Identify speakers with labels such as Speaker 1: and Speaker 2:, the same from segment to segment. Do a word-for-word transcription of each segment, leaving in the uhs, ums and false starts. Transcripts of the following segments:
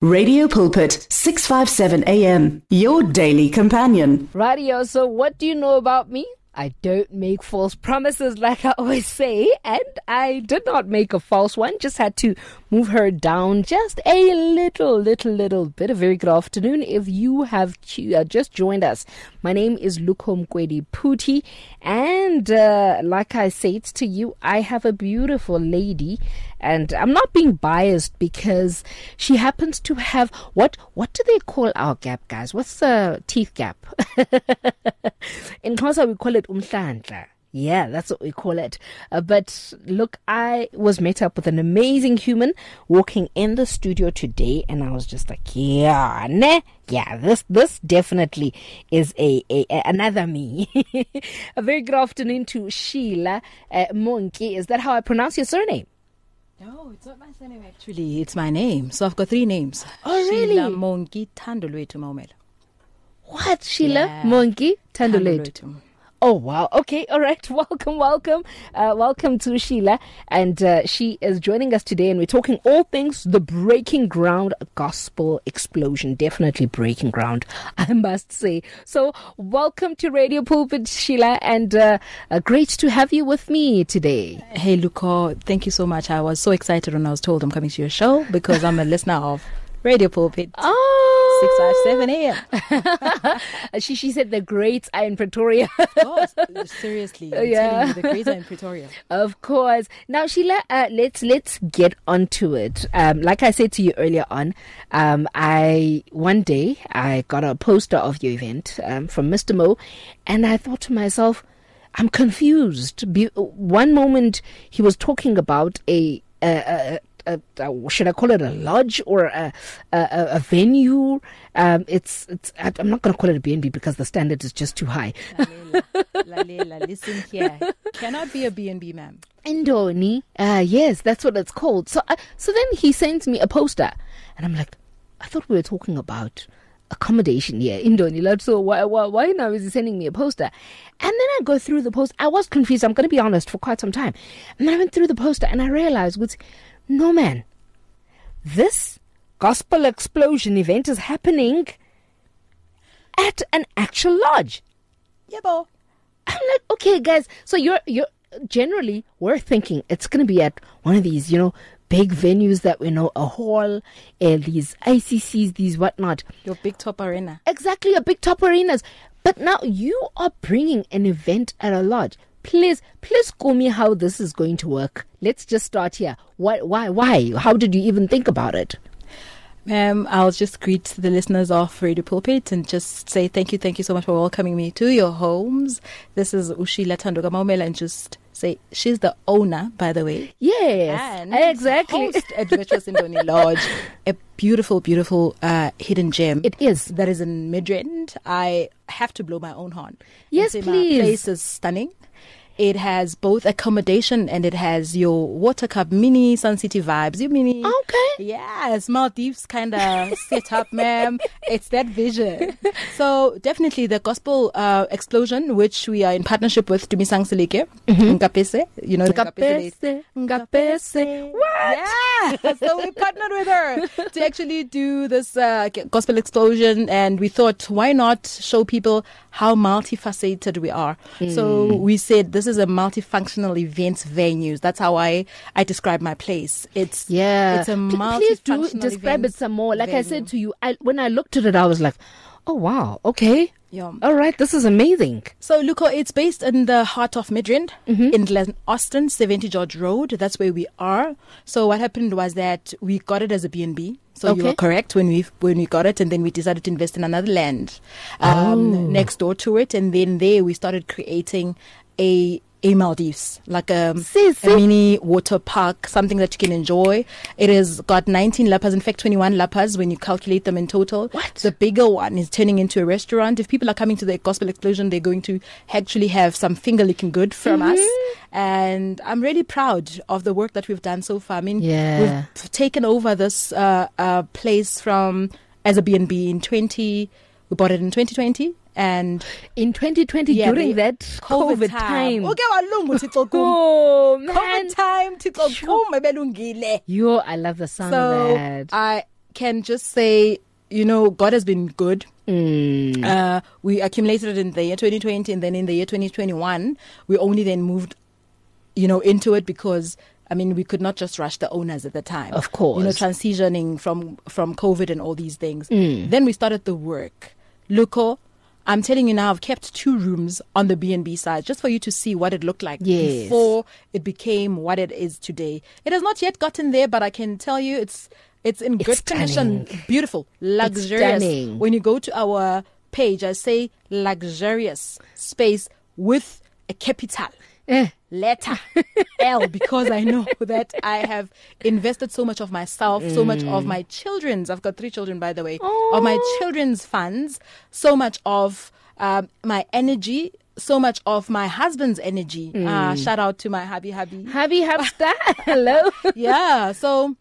Speaker 1: Radio Pulpit, six fifty-seven A M, your daily companion.
Speaker 2: Radio, so what do you know about me? I don't make false promises like I always say, and I did not make a false one, just had to move her down just a little, little, little bit. A very good afternoon if you have uh, just joined us. My name is Lukhom Kwedi Puti, and uh, like I said to you, I have a beautiful lady, and I'm not being biased because she happens to have, what what do they call our gap, guys? What's the teeth gap? In Xhosa we call it umhlandla. Yeah, that's what we call it. Uh, but look, I was met up with an amazing human walking in the studio today, and I was just like, yeah, ne, yeah, this this definitely is a, a, a another me. A very good afternoon to Sheila uh, Monki. Is that how I pronounce your surname?
Speaker 3: No, it's not my surname actually. It's my name. So I've got three names.
Speaker 2: Oh, really?
Speaker 3: Sheila Monki Thandolwethu Maumela.
Speaker 2: What? Sheila
Speaker 3: Yeah.
Speaker 2: Monki Thandolwethu.
Speaker 3: Thandolwethu.
Speaker 2: Oh, wow. Okay. All right. Welcome, welcome. Uh, welcome to Sheila. And uh, she is joining us today, and we're talking all things the Breaking Ground Gospel Explosion. Definitely breaking ground, I must say. So welcome to Radio Pulpit, Sheila, and uh, uh, great to have you with me today.
Speaker 3: Hey, Luko, thank you so much. I was so excited when I was told I'm coming to your show because I'm a listener of Radio Pulpit.
Speaker 2: Oh.
Speaker 3: six fifty-seven A M.
Speaker 2: she, she said the greats are in Pretoria.
Speaker 3: Of course. Seriously. I'm
Speaker 2: Yeah.
Speaker 3: telling you, the greats are in Pretoria.
Speaker 2: Of course. Now, Sheila, uh, let's let's get onto it. Um, like I said to you earlier on, um, I one day I got a poster of your event um, from Mister Mo, and I thought to myself, I'm confused. Be- one moment he was talking about a. a, a A, a, should I call it a lodge or a a, a venue? Um, it's it's. I'm not going to call it a B and B because the standard is just too high.
Speaker 3: Lalela, Lalela, listen here. Cannot be a B and B, ma'am.
Speaker 2: Indoni. Uh, yes, that's what it's called. So, uh, so then he sends me a poster, and I'm like, I thought we were talking about accommodation here, Indoni. So why, why, why now is he sending me a poster? And then I go through the post. I was confused. I'm going to be honest, for quite some time. And then I went through the poster, and I realized, with, no man, this gospel explosion event is happening at an actual lodge.
Speaker 3: Yeah, bo.
Speaker 2: I'm like, okay, guys. So you're you're generally we're thinking it's going to be at one of these, you know, big venues that we know, a hall, uh, these I C Cs, these whatnot.
Speaker 3: Your big top arena.
Speaker 2: Exactly, a big top arenas. But now you are bringing an event at a lodge. Please, please call me how this is going to work. Let's just start here. Why, why, why? How did you even think about it?
Speaker 3: Ma'am, I'll just greet the listeners of Radio Pulpit and just say thank you, thank you so much for welcoming me to your homes. This is Sheila Thandolwethu Maumela, and just say she's the owner, by the way.
Speaker 2: Yes,
Speaker 3: and
Speaker 2: exactly.
Speaker 3: Host at Virtuous Indoni Lodge, a beautiful, beautiful uh, hidden gem.
Speaker 2: It is.
Speaker 3: That is in Midrand. I have to blow my own horn.
Speaker 2: Yes,
Speaker 3: and say
Speaker 2: please.
Speaker 3: My place is stunning. It has both accommodation and it has your water cup mini Sun City vibes. You mini.
Speaker 2: Okay.
Speaker 3: Yes, Maldives kind of set up, ma'am. It's that vision. So definitely the gospel uh, explosion, which we are in partnership with Dumisang Selike, mm-hmm. Ngapese, you know,
Speaker 2: Ngapese, Ngapese. What?
Speaker 3: Yeah. So we partnered with her to actually do this uh, gospel explosion, and we thought, why not show people how multifaceted we are? Mm. So we said this is a multifunctional events venue. That's how I I describe my place. It's
Speaker 2: yeah.
Speaker 3: It's a
Speaker 2: P- Please do
Speaker 3: multifunctional
Speaker 2: describe it some more. Like
Speaker 3: venue.
Speaker 2: I said to you, I, when I looked at it, I was like, oh wow, okay.
Speaker 3: Yeah.
Speaker 2: All right, this is amazing.
Speaker 3: So, Luko, it's based in the heart of Midrand, mm-hmm. in Glen Austin, seventy George Road. That's where we are. So what happened was that we got it as a B and B. So
Speaker 2: okay.
Speaker 3: you were correct when we when we got it, and then we decided to invest in another land um,
Speaker 2: oh.
Speaker 3: next door to it. And then there we started creating a a Maldives, like a,
Speaker 2: see, see.
Speaker 3: a mini water park, something that you can enjoy. It has got nineteen lapas, in fact twenty-one lapas when you calculate them in total.
Speaker 2: What?
Speaker 3: The bigger one is turning into a restaurant. If people are coming to the Gospel Explosion, they're going to actually have some finger licking good from mm-hmm. us. And I'm really proud of the work that we've done so far. I mean,
Speaker 2: yeah.
Speaker 3: we've taken over this uh, uh, place from as a B and B in twenty. We bought it in twenty twenty. And
Speaker 2: in twenty twenty, yeah, during that COVID, COVID time.
Speaker 3: time.
Speaker 2: Oh, man.
Speaker 3: COVID time.
Speaker 2: Yo, I love the sound
Speaker 3: so
Speaker 2: of that.
Speaker 3: I can just say, you know, God has been good.
Speaker 2: Mm.
Speaker 3: Uh, we accumulated it in the year twenty twenty, and then in the year twenty twenty-one, we only then moved, you know, into it because, I mean, we could not just rush the owners at the time.
Speaker 2: Of course.
Speaker 3: You know, transitioning from, from COVID and all these things.
Speaker 2: Mm.
Speaker 3: Then we started the work. Luko, I'm telling you now, I've kept two rooms on the B and B side just for you to see what it looked like
Speaker 2: Yes.
Speaker 3: before it became what it is today. It has not yet gotten there, but I can tell you it's it's in
Speaker 2: It's
Speaker 3: good
Speaker 2: stunning.
Speaker 3: condition. Beautiful, luxurious.
Speaker 2: stunning.
Speaker 3: When you go to our page, I say luxurious space with a capital
Speaker 2: Eh.
Speaker 3: letter L, because I know that I have invested so much of myself, so much of my children's, I've got three children, by the way, of my children's funds, so much of um, my energy, so much of my husband's energy.
Speaker 2: Mm.
Speaker 3: Uh, shout out to my hubby hubby.
Speaker 2: Happy Hubster. Hello.
Speaker 3: Yeah, so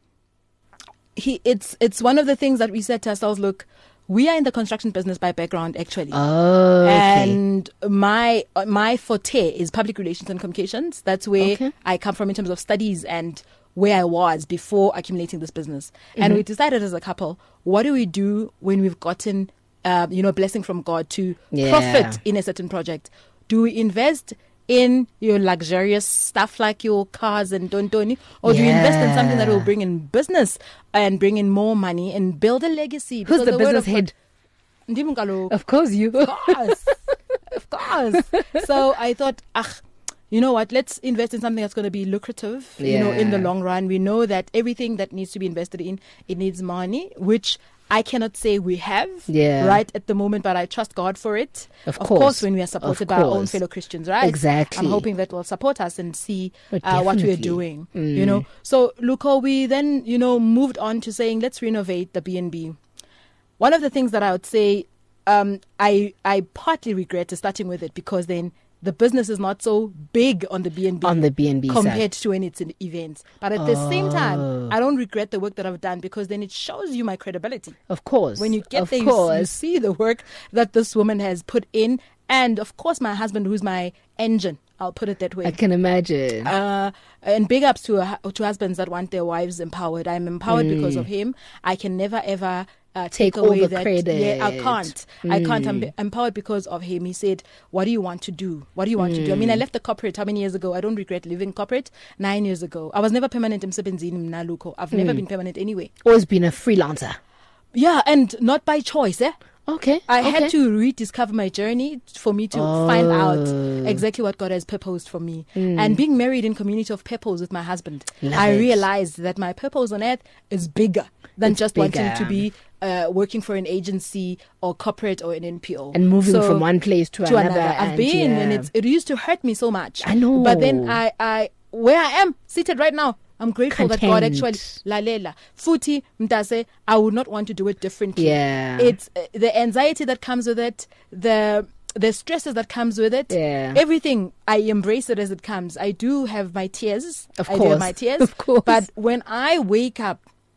Speaker 3: he it's it's one of the things that we said to ourselves, look, we are in the construction business by background, actually.
Speaker 2: Oh, okay.
Speaker 3: And my uh, my forte is public relations and communications. That's where
Speaker 2: Okay.
Speaker 3: I come from in terms of studies and where I was before accumulating this business. And
Speaker 2: Mm-hmm.
Speaker 3: we decided as a couple, what do we do when we've gotten, uh, you know, a blessing from God to
Speaker 2: Yeah.
Speaker 3: profit in a certain project? Do we invest in your luxurious stuff like your cars and dontoni, or do you invest in something that will
Speaker 2: Yeah.
Speaker 3: bring in business and bring in more money and build a legacy?
Speaker 2: Who's
Speaker 3: Because
Speaker 2: the
Speaker 3: word
Speaker 2: business
Speaker 3: of God-
Speaker 2: head?
Speaker 3: Ndimu kaloku.
Speaker 2: Of course, you.
Speaker 3: Of course. Of course. So I thought, ah, you know what? Let's invest in something that's going to be lucrative, you know, in the
Speaker 2: Yeah.
Speaker 3: long run. We know that everything that needs to be invested in, it needs money, which I cannot say we have
Speaker 2: Yeah.
Speaker 3: right at the moment, but I trust God for it.
Speaker 2: Of
Speaker 3: Of
Speaker 2: course.
Speaker 3: course, when we are supported
Speaker 2: Of
Speaker 3: by our own
Speaker 2: course.
Speaker 3: fellow Christians, right?
Speaker 2: Exactly.
Speaker 3: I'm hoping that will support us and see
Speaker 2: Oh,
Speaker 3: uh, what we are
Speaker 2: definitely.
Speaker 3: doing,
Speaker 2: Mm.
Speaker 3: you know. So, Luko, we then, you know, moved on to saying, let's renovate the B and B. One of the things that I would say, um, I I partly regret is starting with it, because then the business is not so big on the B and B
Speaker 2: On the B and B
Speaker 3: compared
Speaker 2: side.
Speaker 3: to when it's in events. But at the same
Speaker 2: Oh.
Speaker 3: time, I don't regret the work that I've done, because then it shows you my credibility.
Speaker 2: Of course.
Speaker 3: When you get
Speaker 2: of
Speaker 3: there, you, s- you
Speaker 2: course.
Speaker 3: see the work that this woman has put in, and of course, my husband, who's my engine. I'll put it that way.
Speaker 2: I can imagine.
Speaker 3: Uh, and big ups to uh, to husbands that want their wives empowered. I'm empowered
Speaker 2: Mm.
Speaker 3: because of him. I can never ever uh,
Speaker 2: Take
Speaker 3: take,
Speaker 2: all
Speaker 3: away
Speaker 2: the
Speaker 3: that.
Speaker 2: credit.
Speaker 3: Yeah, I can't. I can't. I'm
Speaker 2: Mm.
Speaker 3: empowered because of him. He said, "What do you want to do? What do you want to do?" I mean,
Speaker 2: Mm.
Speaker 3: I left the corporate how many years ago? I don't regret leaving corporate. Nine years ago. I was never permanent in Msebenzini mna Luko. I've never
Speaker 2: Mm.
Speaker 3: been permanent anyway.
Speaker 2: Always been a freelancer.
Speaker 3: Yeah, and not by choice. Eh?
Speaker 2: Okay.
Speaker 3: I
Speaker 2: okay.
Speaker 3: had to rediscover my journey for me to find out
Speaker 2: Oh.
Speaker 3: exactly what God has purposed for me.
Speaker 2: Mm.
Speaker 3: And being married in community of purpose with my husband,
Speaker 2: Love
Speaker 3: I
Speaker 2: it.
Speaker 3: realized that my purpose on earth is bigger than
Speaker 2: It's
Speaker 3: just
Speaker 2: bigger.
Speaker 3: wanting to be uh, working for an agency or corporate or an N P O.
Speaker 2: And moving
Speaker 3: So-
Speaker 2: from one place to,
Speaker 3: to
Speaker 2: another.
Speaker 3: another. I've
Speaker 2: and
Speaker 3: been,
Speaker 2: yeah.
Speaker 3: and it's, it used to hurt me so much.
Speaker 2: I know.
Speaker 3: But then I, I, where I am seated right now, I'm grateful that God
Speaker 2: Content.
Speaker 3: actually lalela. Futi mtase, I would not want to do it differently.
Speaker 2: Yeah.
Speaker 3: It's uh, the anxiety that comes with it, the the stresses that comes with it.
Speaker 2: Yeah.
Speaker 3: Everything, I embrace it as it comes. I do have my tears.
Speaker 2: Of
Speaker 3: I do
Speaker 2: course.
Speaker 3: have my tears.
Speaker 2: Of course.
Speaker 3: But when I wake up,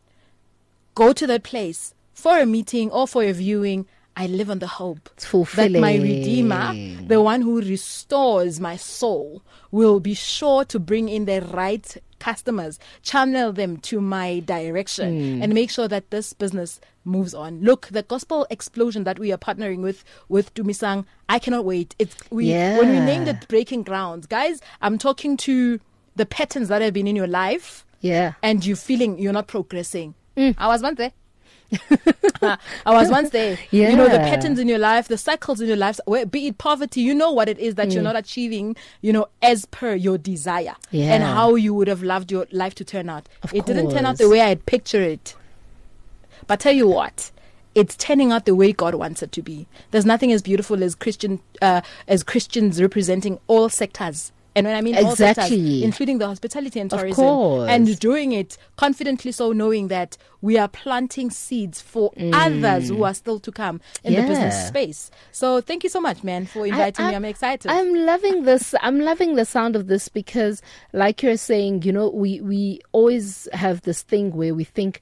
Speaker 3: go to that place for a meeting or for a viewing, I live on the hope
Speaker 2: It's
Speaker 3: that
Speaker 2: fulfilling.
Speaker 3: my Redeemer, the one who restores my soul, will be sure to bring in the right customers, channel them to my direction,
Speaker 2: Mm.
Speaker 3: and make sure that this business moves on. Look, the gospel explosion that we are partnering with with Dumisang, I cannot wait. It's we when we
Speaker 2: Yeah.
Speaker 3: named it Breaking Grounds, guys. I'm talking to the patterns that have been in your life,
Speaker 2: Yeah.
Speaker 3: and you feeling you're not progressing.
Speaker 2: Mm.
Speaker 3: I was once there. I was once there. You know, the
Speaker 2: Yeah.
Speaker 3: patterns in your life, the cycles in your life, where, be it poverty, you know what it is that you're not achieving, you know, as per your desire
Speaker 2: Yeah.
Speaker 3: and how you would have loved your life to turn out.
Speaker 2: Of
Speaker 3: it didn't turn out
Speaker 2: course.
Speaker 3: the way I'd picture it. But tell you what, it's turning out the way God wants it to be. There's nothing as beautiful as Christian, uh, as Christians representing all sectors. And when I mean all sectors,
Speaker 2: Exactly.
Speaker 3: including the hospitality and
Speaker 2: Of
Speaker 3: tourism,
Speaker 2: course.
Speaker 3: and doing it confidently, so knowing that we are planting seeds for others who are still to come in the business
Speaker 2: Mm. Yeah.
Speaker 3: space. So thank you so much, man, for inviting
Speaker 2: I-
Speaker 3: me. I'm excited.
Speaker 2: I'm loving this. I'm loving the sound of this because, like you're saying, you know, we we always have this thing where we think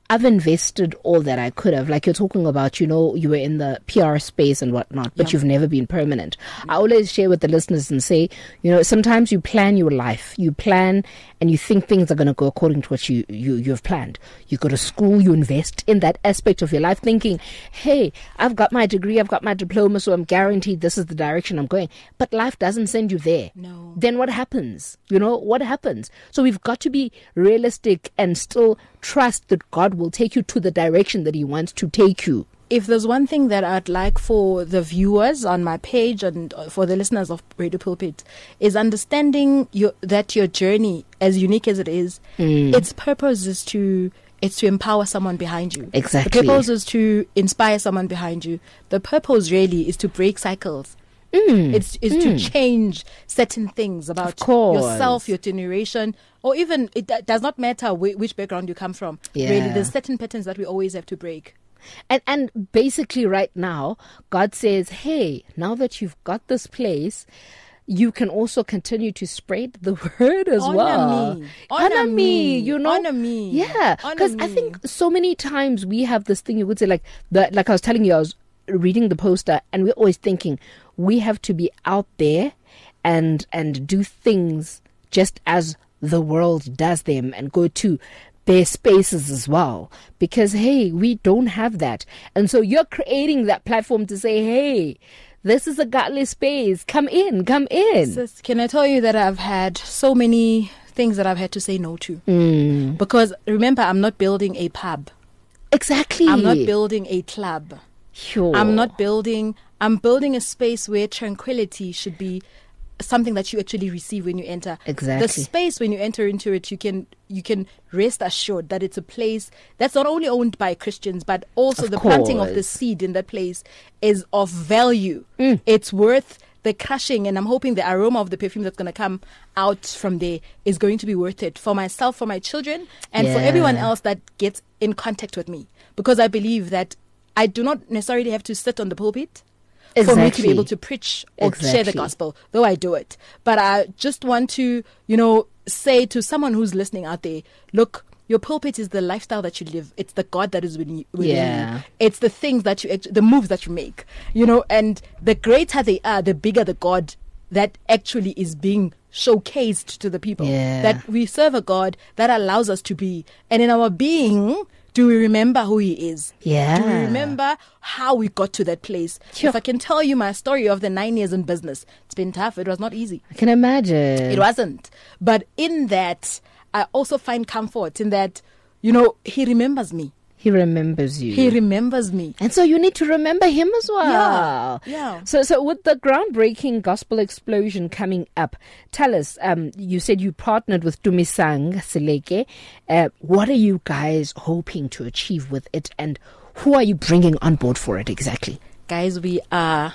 Speaker 2: I've invested all that I could have. Like you're talking about, you know, you were in the P R space and whatnot, but yeah. you've never been permanent. Yeah. I always share with the listeners and say, you know, sometimes you plan your life. You plan and you think things are going to go according to what you, you, you've planned. You go to school, you invest in that aspect of your life thinking, hey, I've got my degree, I've got my diploma, so I'm guaranteed this is the direction I'm going. But life doesn't send you there.
Speaker 3: No.
Speaker 2: Then what happens? You know, what happens? So we've got to be realistic and still trust that God will take you to the direction that he wants to take you.
Speaker 3: If there's one thing that I'd like for the viewers on my page and for the listeners of Radio Pulpit is understanding your, that your journey, as unique as it is, mm. its purpose is to it's to empower someone behind you.
Speaker 2: Exactly.
Speaker 3: The purpose is to inspire someone behind you. The purpose really is to break cycles. Mm. It's, it's mm. to change certain things about yourself, your generation, or even it d- does not matter wh- which background you come from.
Speaker 2: Yeah.
Speaker 3: Really, there's certain patterns that we always have to break.
Speaker 2: And and basically right now, God says, hey, now that you've got this place, you can also continue to spread the word as
Speaker 3: Honor
Speaker 2: well.
Speaker 3: Me.
Speaker 2: Honor,
Speaker 3: Honor
Speaker 2: me.
Speaker 3: me.
Speaker 2: You know?
Speaker 3: Honor me.
Speaker 2: Yeah. Because I think so many times we have this thing, you would say, like, the, like I was telling you, I was reading the poster, and we're always thinking we have to be out there and and do things just as the world does them and go to their spaces as well, because hey, we don't have that. And so you're creating that platform to say, hey, this is a godly space, come in come in.
Speaker 3: Sis, can I tell you that I've had so many things that I've had to say no to,
Speaker 2: mm.
Speaker 3: because remember, I'm not building a pub.
Speaker 2: Exactly.
Speaker 3: I'm not building a club.
Speaker 2: Sure.
Speaker 3: I'm not building I'm building a space where tranquility should be something that you actually receive when you enter.
Speaker 2: Exactly.
Speaker 3: The space when you enter into it, you can you can rest assured that it's a place that's not only owned by Christians, but also
Speaker 2: of
Speaker 3: the
Speaker 2: course.
Speaker 3: planting of the seed in that place is of value.
Speaker 2: Mm.
Speaker 3: It's worth the crushing, and I'm hoping the aroma of the perfume that's going to come out from there is going to be worth it for myself, for my children, and
Speaker 2: yeah.
Speaker 3: for everyone else that gets in contact with me. Because I believe that I do not necessarily have to sit on the pulpit
Speaker 2: exactly.
Speaker 3: for me to be able to preach or
Speaker 2: exactly.
Speaker 3: share the gospel, though I do it. But I just want to, you know, say to someone who's listening out there, look, your pulpit is the lifestyle that you live. It's the God that is within you.
Speaker 2: Yeah.
Speaker 3: It's the things that you, the moves that you make, you know, and the greater they are, the bigger the God that actually is being showcased to the people.
Speaker 2: Yeah.
Speaker 3: That we serve a God that allows us to be. And in our being, do we remember who he is?
Speaker 2: Yeah.
Speaker 3: Do we remember how we got to that place?
Speaker 2: Sure.
Speaker 3: If I can tell you my story of the nine years in business, it's been tough. It was not easy.
Speaker 2: I can imagine.
Speaker 3: It wasn't. But in that, I also find comfort in that, you know, he remembers me.
Speaker 2: He remembers you.
Speaker 3: He remembers me.
Speaker 2: And so you need to remember him as well.
Speaker 3: Yeah. yeah.
Speaker 2: So so with the groundbreaking Gospel Explosion coming up, tell us, um, you said you partnered with Dumisang Seleke. Uh, what are you guys hoping to achieve with it, and who are you bringing on board for it exactly?
Speaker 3: Guys, we are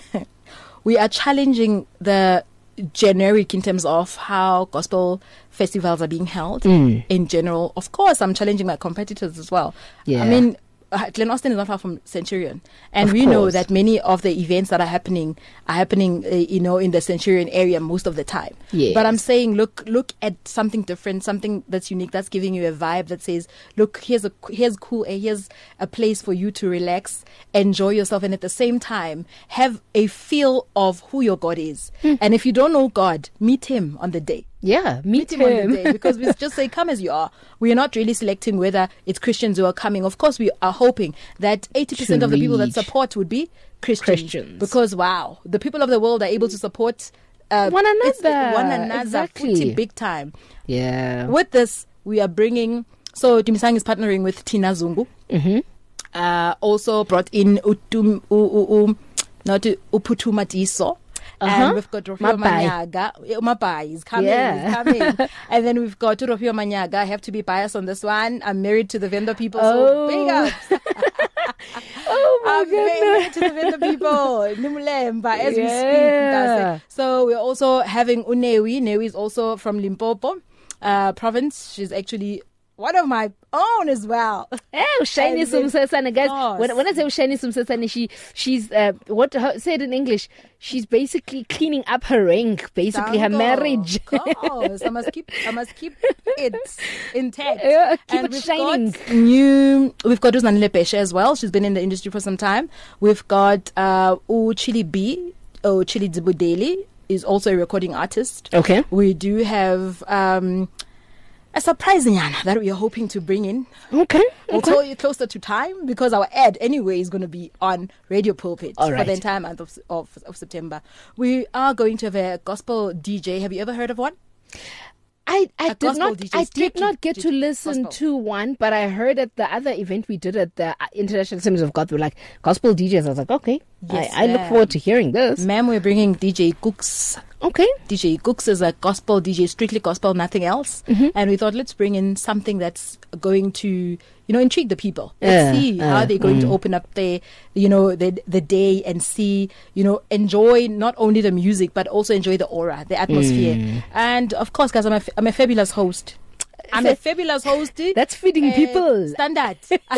Speaker 3: we are challenging the generic in terms of how gospel festivals are being held
Speaker 2: mm.
Speaker 3: in general. Of course, I'm challenging my competitors as well.
Speaker 2: Yeah.
Speaker 3: I mean, uh, Glen Austin is not far from Centurion, and
Speaker 2: of
Speaker 3: we
Speaker 2: course.
Speaker 3: know that many of the events that are happening are happening, uh, you know, in the Centurion area most of the time.
Speaker 2: Yes.
Speaker 3: But I'm saying, look, look at something different, something that's unique, that's giving you a vibe that says, look, here's a here's cool, uh, here's a place for you to relax, enjoy yourself, and at the same time have a feel of who your God is.
Speaker 2: Mm.
Speaker 3: And if you don't know God, meet Him on the day.
Speaker 2: Yeah, meet,
Speaker 3: meet him, him on the day, because we just say, come as you are. We are not really selecting whether it's Christians who are coming. Of course, we are hoping that eighty percent of the people that support would be Christians.
Speaker 2: Christians.
Speaker 3: Because, wow, the people of the world are able to support uh,
Speaker 2: one another.
Speaker 3: One another.
Speaker 2: Exactly.
Speaker 3: Footy big time.
Speaker 2: Yeah.
Speaker 3: With this, we are bringing, so Dumisang is partnering with Tina Zungu.
Speaker 2: Mm-hmm.
Speaker 3: Uh, also brought in Utum, u, u, u, not Uputuma Tiso.
Speaker 2: Uh-huh.
Speaker 3: And we've got Rofio Manyaga. Mapai is coming.
Speaker 2: Yeah.
Speaker 3: He's coming. And then we've got Rofio Manyaga. I have to be biased on this one. I'm married to the vendor people.
Speaker 2: Oh.
Speaker 3: So big ups.
Speaker 2: Oh my
Speaker 3: I'm
Speaker 2: goodness.
Speaker 3: married to the vendor people. Nimulemba as
Speaker 2: Yeah.
Speaker 3: we speak. So we're also having Unewi. Newi is also from Limpopo uh, province. She's actually one of my own as well.
Speaker 2: Oh, Shiny Sumsesane, guys.
Speaker 3: Yes.
Speaker 2: When, when I say Shiny Sumsesane, she she's uh, what how, say it in English. She's basically cleaning up her ring, basically her
Speaker 3: Dango.
Speaker 2: marriage.
Speaker 3: Course. I must keep I must keep it intact.
Speaker 2: Yeah, keep
Speaker 3: and
Speaker 2: it
Speaker 3: we've
Speaker 2: shining.
Speaker 3: Got new we've got Uzanile Pesha as well. She's been in the industry for some time. We've got uh U Chili B, or Chili Dzibudeli is also a recording artist.
Speaker 2: Okay.
Speaker 3: We do have um a surprising Yana that we are hoping to bring in.
Speaker 2: Okay.
Speaker 3: We'll
Speaker 2: okay.
Speaker 3: tell you closer to time because our ad anyway is going to be on Radio Pulpit
Speaker 2: All
Speaker 3: for
Speaker 2: right.
Speaker 3: the entire month of, of, of September. We are going to have a gospel D J. Have you ever heard of one?
Speaker 2: I, I
Speaker 3: A
Speaker 2: did
Speaker 3: gospel
Speaker 2: not
Speaker 3: D J,
Speaker 2: I did
Speaker 3: strictly
Speaker 2: not get
Speaker 3: D-
Speaker 2: to listen
Speaker 3: gospel.
Speaker 2: to one, but I heard at the other event we did at the uh, International Assemblies of God, they were like gospel D Js. I was like, okay,
Speaker 3: Yes,
Speaker 2: I, I look
Speaker 3: ma'am.
Speaker 2: forward to hearing this.
Speaker 3: Ma'am, we're bringing D J Cooks.
Speaker 2: Okay,
Speaker 3: D J Cooks is a gospel D J, strictly gospel, nothing else.
Speaker 2: Mm-hmm.
Speaker 3: And we thought, let's bring in something that's going to, you know, intrigue the people. Let's
Speaker 2: Yeah,
Speaker 3: see
Speaker 2: yeah,
Speaker 3: how they're going
Speaker 2: mm.
Speaker 3: to open up their, you know, the the day and see, you know, enjoy not only the music but also enjoy the aura, the atmosphere.
Speaker 2: Mm.
Speaker 3: And of course, guys, I'm a, f- I'm a fabulous host. I'm a fabulous host.
Speaker 2: that's feeding
Speaker 3: Uh,
Speaker 2: people.
Speaker 3: Standard.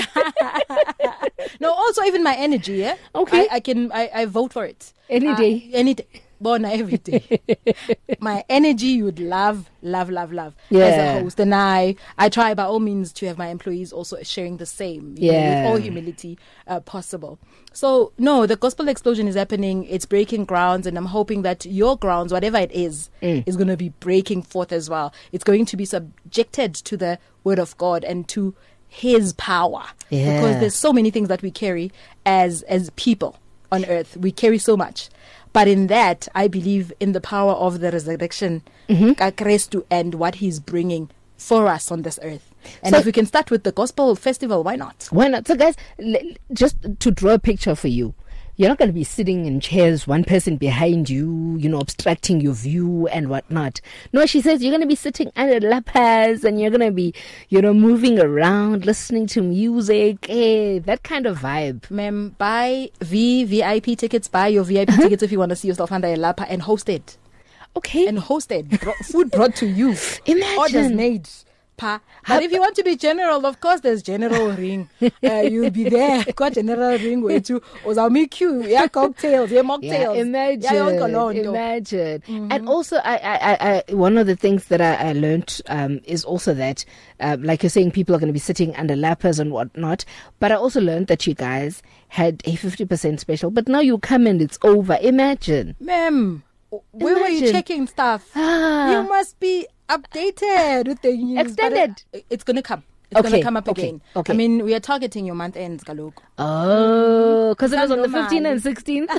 Speaker 3: No, also even my energy, yeah?
Speaker 2: Okay.
Speaker 3: I, I can, I, I vote for it.
Speaker 2: Any
Speaker 3: Uh,
Speaker 2: day.
Speaker 3: Any day. Born every day. My energy you would love, love, love, love as
Speaker 2: Yeah.
Speaker 3: a host. And I, I try by all means to have my employees also sharing the same, you know,
Speaker 2: Yeah.
Speaker 3: with all humility uh, possible. So, no, the gospel explosion is happening. It's breaking grounds, and I'm hoping that your grounds, whatever it is,
Speaker 2: Mm.
Speaker 3: is going to be breaking forth as well. It's going to be subjected to the word of God and to his power.
Speaker 2: Yeah.
Speaker 3: Because there's so many things that we carry as as people on earth. We carry so much. But in that, I believe in the power of the resurrection, mm-hmm. and what he's bringing for us on this earth. And
Speaker 2: So-
Speaker 3: if we can start with the gospel festival, why not?
Speaker 2: Why not? So, guys, l- just to draw a picture for you, you're not going to be sitting in chairs, one person behind you, you know, obstructing your view and whatnot. No, she says you're going to be sitting under lapas and you're going to be, you know, moving around, listening to music, eh, that kind of vibe.
Speaker 3: Ma'am, buy V, VIP tickets, buy your V I P tickets if you want to see yourself under a lapa and host it.
Speaker 2: Okay.
Speaker 3: And host it. Bro- food brought to you.
Speaker 2: Imagine.
Speaker 3: Orders made. Pa. But if you want to be general, of course, there's general ring. Uh, you'll be there. Got general ring way too. Or I'll make you. Yeah, cocktails. Yeah, mocktails.
Speaker 2: Yeah, imagine,
Speaker 3: Yeah, your cologne, though.
Speaker 2: imagine. Mm-hmm. And also, I, I, I, I, one of the things that I, I learned um, is also that, um, like you're saying, people are going to be sitting under lappers and whatnot. But I also learned that you guys had a fifty percent special. But now you come and it's over. Imagine.
Speaker 3: Ma'am, where were you
Speaker 2: Imagine.
Speaker 3: checking stuff?
Speaker 2: Ah.
Speaker 3: You must be updated with the news.
Speaker 2: Extended.
Speaker 3: But it- it's going to come. It's
Speaker 2: Okay,
Speaker 3: going to come up
Speaker 2: okay,
Speaker 3: again.
Speaker 2: okay.
Speaker 3: I mean, we are targeting your month ends, Kaloku.
Speaker 2: Oh, because it was on the
Speaker 3: Normal.
Speaker 2: fifteenth and sixteenth.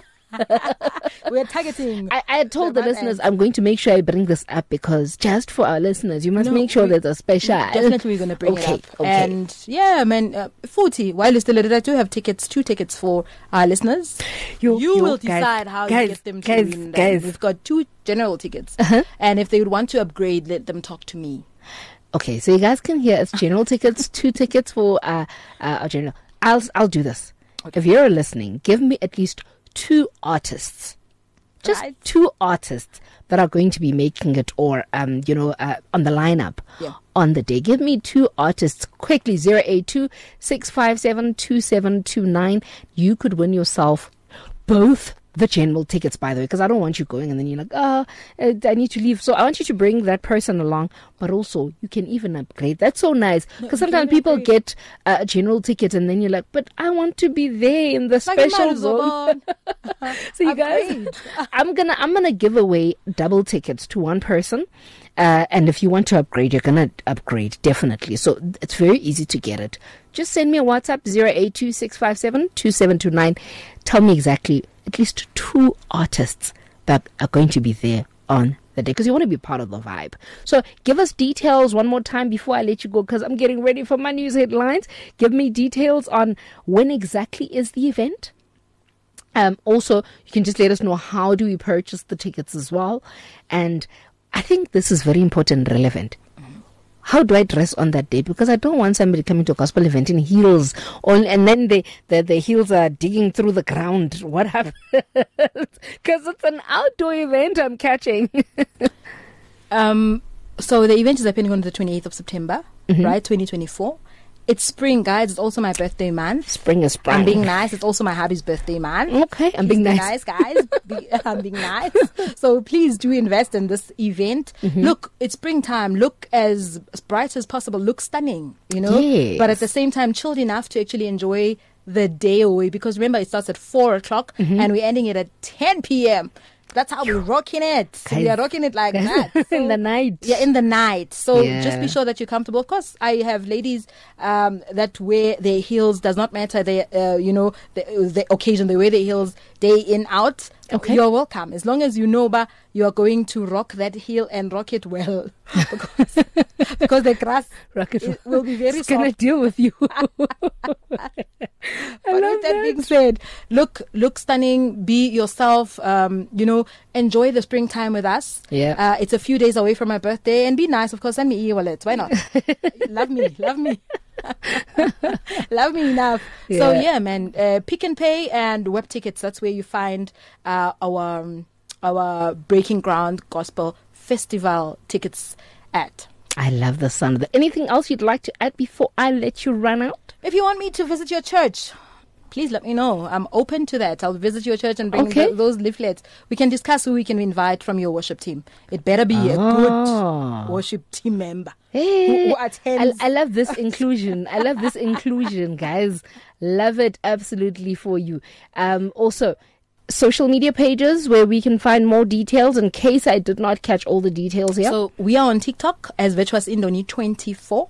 Speaker 3: We are targeting.
Speaker 2: I, I told the,
Speaker 3: The
Speaker 2: listeners
Speaker 3: month
Speaker 2: I'm going to make sure I bring this up because just for our listeners, you must
Speaker 3: No,
Speaker 2: make sure
Speaker 3: we-
Speaker 2: there's a special.
Speaker 3: Definitely, we're going to bring
Speaker 2: okay,
Speaker 3: it up.
Speaker 2: Okay.
Speaker 3: And yeah, man, uh, forty. While you're still at it, I do have tickets, two tickets for our listeners.
Speaker 2: You-
Speaker 3: you
Speaker 2: you
Speaker 3: will
Speaker 2: guys-
Speaker 3: decide how
Speaker 2: guys,
Speaker 3: you get them to
Speaker 2: guys,
Speaker 3: win. them.
Speaker 2: guys.
Speaker 3: We've got two general tickets,
Speaker 2: Uh-huh.
Speaker 3: and if they would want to upgrade, let them talk to me.
Speaker 2: Okay, so you guys can hear it's general tickets, two tickets for uh, uh our general. I'll I'll do this.
Speaker 3: Okay.
Speaker 2: If you're listening, give me at least two artists, just
Speaker 3: Right.
Speaker 2: two artists that are going to be making it, or um, you know, uh, on the lineup
Speaker 3: Yeah.
Speaker 2: on the day. Give me two artists quickly. Zero eight two six five seven two seven two nine. You could win yourself both the general tickets, by the way, because I don't want you going and then you're like, oh, uh, I need to leave. So I want you to bring that person along, but also you can even upgrade. That's so nice because
Speaker 3: you
Speaker 2: sometimes
Speaker 3: can
Speaker 2: people
Speaker 3: upgrade.
Speaker 2: get uh, a general ticket and then you're like, but I want to be there in the
Speaker 3: Like a
Speaker 2: special
Speaker 3: man
Speaker 2: zone.
Speaker 3: Zobon.
Speaker 2: So you guys,
Speaker 3: Upgrade.
Speaker 2: I'm gonna I'm gonna give away double tickets to one person, uh, and if you want to upgrade, you're gonna upgrade definitely. So it's very easy to get it. Just send me a WhatsApp zero eight two six five seven two seven two nine. Tell me exactly at least two artists that are going to be there on the day because you want to be part of the vibe. So give us details one more time before I let you go because I'm getting ready for my news headlines. Give me details on when exactly is the event. Um, also, you can just let us know how do we purchase the tickets as well. And I think this is very important and relevant. How do I dress on that day? Because I don't want somebody coming to a gospel event in heels, or, and then they, the, the heels are digging through the ground. What happens? Because it's an outdoor event I'm catching.
Speaker 3: Um, So the event is happening on the twenty-eighth of September, mm-hmm. right, twenty twenty-four. It's spring, guys. It's also my birthday month.
Speaker 2: Spring is spring.
Speaker 3: I'm being nice. It's also my hubby's birthday month.
Speaker 2: Okay, I'm being nice.
Speaker 3: nice, guys. Be, I'm being nice. So please do invest in this event. Mm-hmm. Look, it's springtime. Look as bright as possible. Look stunning, you know.
Speaker 2: Yes.
Speaker 3: But at the same time, chilled enough to actually enjoy the day away. Because remember, it starts at four o'clock mm-hmm. and we're ending it at ten p.m. That's how we're rocking it. So we are rocking it like that. So,
Speaker 2: in the night.
Speaker 3: Yeah, in the night. So
Speaker 2: yeah.
Speaker 3: just be sure that you're comfortable. Of course, I have ladies um, that wear their heels. Does not matter. They, uh, you know, the, the occasion. They wear their heels day in, out.
Speaker 2: Okay.
Speaker 3: You're welcome. As long as you know, ba, you are going to rock that heel and rock it well. because, because the grass
Speaker 2: rock it,
Speaker 3: it will be very
Speaker 2: it's
Speaker 3: soft.
Speaker 2: Can I deal with you? I
Speaker 3: but
Speaker 2: love
Speaker 3: with that,
Speaker 2: that
Speaker 3: being said, look, look stunning. Be yourself. Um, you know, enjoy the springtime with us.
Speaker 2: Yeah.
Speaker 3: Uh, it's a few days away from my birthday, and be nice. Of course, send me e-wallet. Why not? Love me, love me. Love me enough.
Speaker 2: Yeah.
Speaker 3: So yeah, man, uh, Pick and Pay and Web Tickets. That's where you find uh, our um, our Breaking Ground Gospel Festival tickets at.
Speaker 2: I love the sound of that. Anything else you'd like to add before I let you run out?
Speaker 3: If you want me to visit your church, please let me know. I'm open to that. I'll visit your church and bring
Speaker 2: okay.
Speaker 3: the, those leaflets. We can discuss who we can invite from your worship team. It better be
Speaker 2: oh.
Speaker 3: a good worship team member.
Speaker 2: Hey,
Speaker 3: who, who attends.
Speaker 2: I, I love this inclusion. I love this inclusion, guys. Love it absolutely for you. Um, also, social media pages where we can find more details in case I did not catch all the details here.
Speaker 3: So we are on TikTok as Virtuous Indoni twenty-four.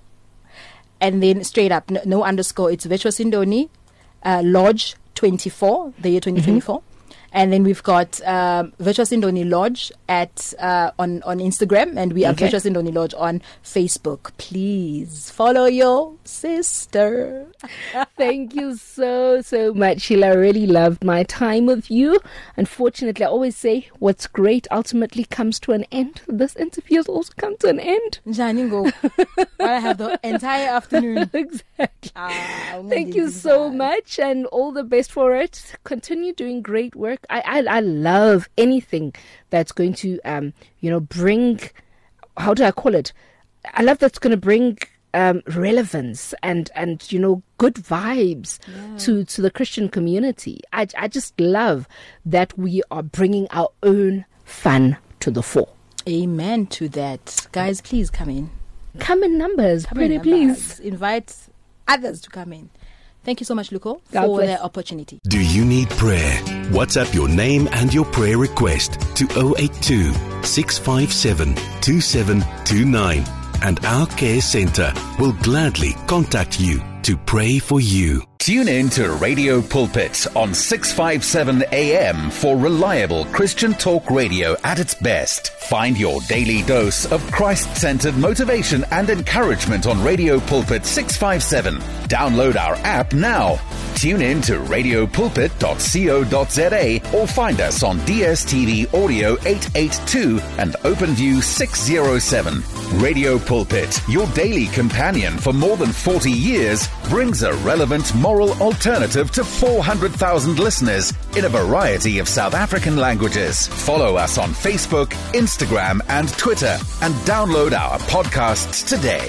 Speaker 3: And then straight up, no, no underscore, it's Virtuous Indoni uh, Lodge twenty-four, the year twenty twenty-four. Mm-hmm. And then we've got um, Virtuous Indoni Lodge at uh, on, on Instagram, and we are
Speaker 2: okay.
Speaker 3: Virtuous Indoni Lodge on Facebook. Please follow your sister.
Speaker 2: Thank you so, so much, Sheila. I really loved my time with you. Unfortunately, I always say what's great ultimately comes to an end. This interview has also come to an end.
Speaker 3: Janingo, I have the entire afternoon.
Speaker 2: Exactly.
Speaker 3: Ah,
Speaker 2: Thank you so much, and all the best for it. Continue doing great work. I, I I love anything that's going to um you know bring, how do I call it? I love that's going to bring um relevance and and you know good vibes yeah. to to the Christian community. I I just love that we are bringing our own fun to the fore.
Speaker 3: Amen to that, guys. Please come in.
Speaker 2: Come in numbers,
Speaker 3: come
Speaker 2: pretty
Speaker 3: in numbers.
Speaker 2: Please
Speaker 3: Invite others to come in. Thank you so much, Luko,
Speaker 2: God
Speaker 3: for
Speaker 2: bless.
Speaker 3: the opportunity.
Speaker 4: Do you need prayer? WhatsApp your name and your prayer request to zero eight two, six five seven, two seven two nine, and our care centre will gladly contact you to pray for you.
Speaker 5: Tune in to Radio Pulpit on six fifty-seven A M for reliable Christian talk radio at its best. Find your daily dose of Christ-centered motivation and encouragement on Radio Pulpit six fifty-seven. Download our app now. Tune in to radio pulpit dot co dot za or find us on D S T V Audio eight eighty-two and OpenView six oh seven. Radio Pulpit, your daily companion for more than forty years, brings a relevant moral alternative to four hundred thousand listeners in a variety of South African languages. Follow us on Facebook, Instagram and Twitter, and download our podcasts today.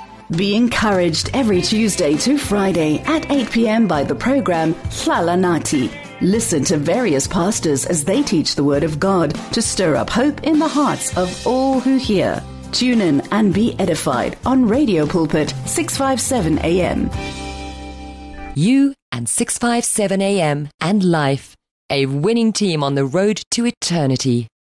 Speaker 1: Be encouraged every Tuesday to Friday at eight p.m. by the program Hlala Nathi. Listen to various pastors as they teach the Word of God to stir up hope in the hearts of all who hear. Tune in and be edified on Radio Pulpit six fifty-seven A M.
Speaker 6: You and six fifty-seven A M and Life, a winning team on the road to eternity.